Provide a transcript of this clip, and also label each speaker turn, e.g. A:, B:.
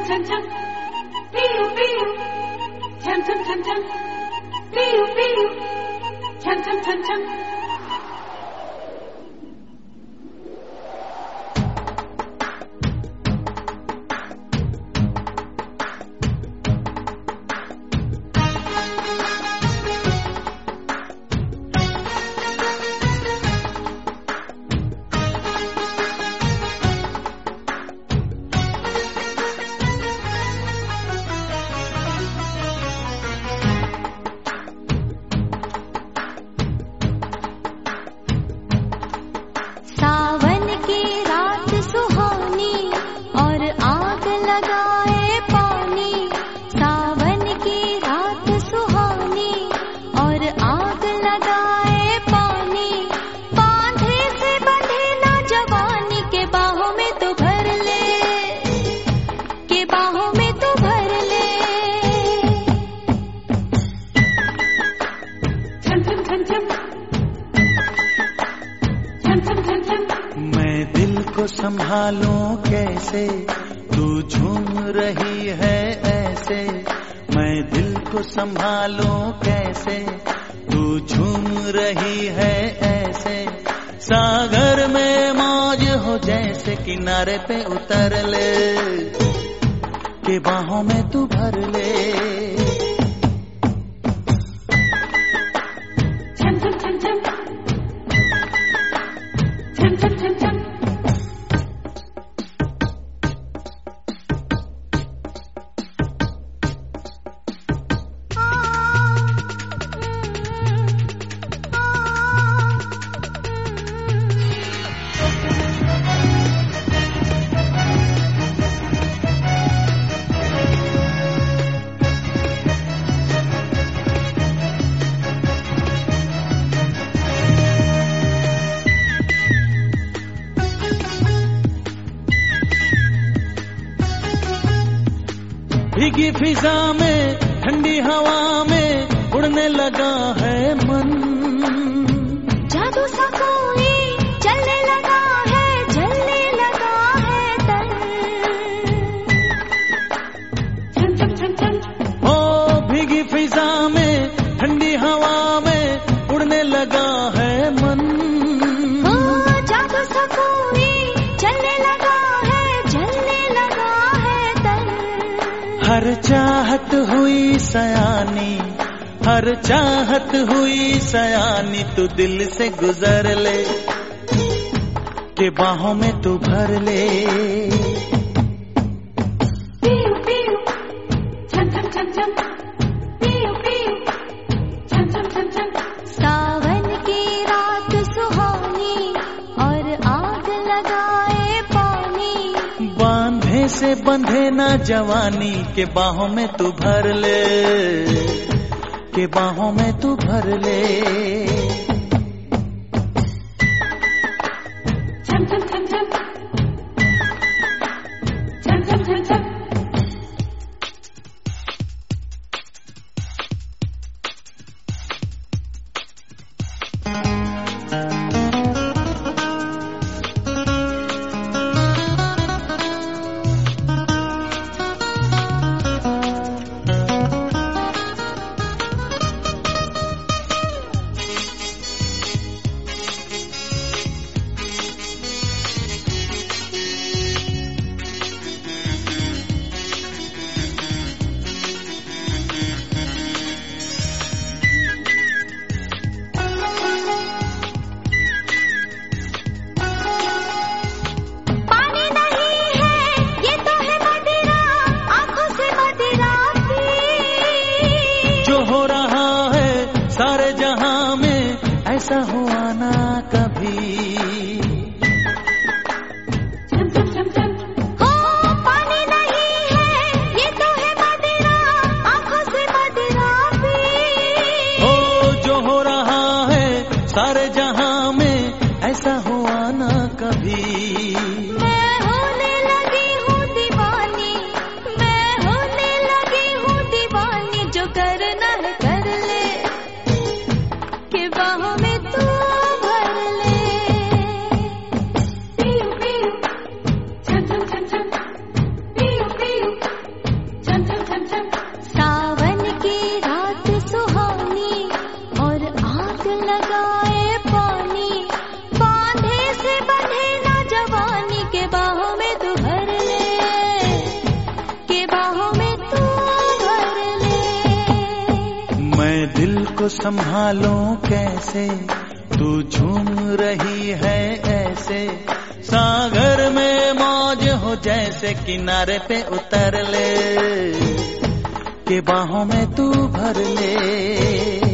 A: छम छम पियो पियो छम छम छम छम पियो पियो छम छम छम छम
B: संभालूं कैसे तू झूम रही है ऐसे, मैं दिल को संभालूं कैसे तू झूम रही है ऐसे। सागर में मौज हो जैसे किनारे पे उतर ले, के बाहों में तू भर ले।
A: छम छम छम छम छम छम छम छम
B: भीगी फिजा में ठंडी हवा में उड़ने लगा है मन,
A: जादू सा कोई चलने लगा है, जलने लगा है तन। छम छम छम छम
B: ओ भीगी फिजा में ठंडी हवा में उड़ने लगा है मन,
A: ओ जादू सा कोई चलने लगा है, जलने लगा है तन।
B: हर चाहत हुई सयानी, हर चाहत हुई सयानी, तू दिल से गुजर ले, के बाहों में तू भर ले।
A: पियो पियो छम छम छम छम पियो पियो छम छम छम छम। सावन की रात सुहानी और आग लगाए पानी,
B: बांधे से बंधे ना जवानी, के बाहों में तू भर ले, के बाहों में तू भर ले।
A: छम छम छम छम छम छम छम छम
B: सारे जहां में ऐसा हुआ ना कभी।
A: छम छम छम छम हो पानी नहीं है, ये तो है मदिरा, आंखों से मदिरा पी।
B: हो जो हो रहा है सारे जहां में ऐसा हुआ ना कभी।
A: मैं होने लगी हूँ दीवानी, मैं होने लगी हूँ दीवानी, जो करना है कर ले, के बाहों में तू भर ले। पियो पियो छम छम छम छम पियो पियो
B: को संभालूं कैसे, तू झूम रही है ऐसे। सागर में मौज हो जैसे, किनारे पे उतर ले, के बाहों में तू भर ले।